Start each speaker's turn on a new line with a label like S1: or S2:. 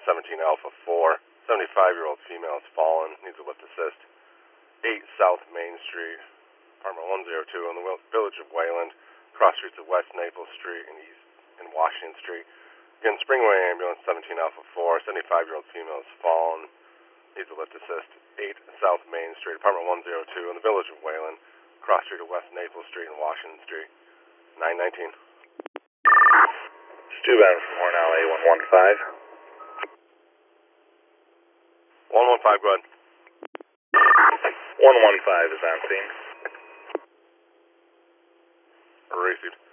S1: 17 Alpha 4. 75-year-old female has fallen, needs a lift assist. 8 South Main Street, apartment 102 in the village of Wayland, cross streets of West Naples Street and East and Washington Street. Again, Springway Ambulance 17 Alpha 4. 75-year-old female has fallen, needs a lift assist. 8 South Main Street, apartment 102 in the village of Wayland, cross street of West Naples Street and Washington Street. 919.
S2: Stu bound from Hornell A115.
S1: 115, go ahead.
S2: 115 is on scene.
S1: Received.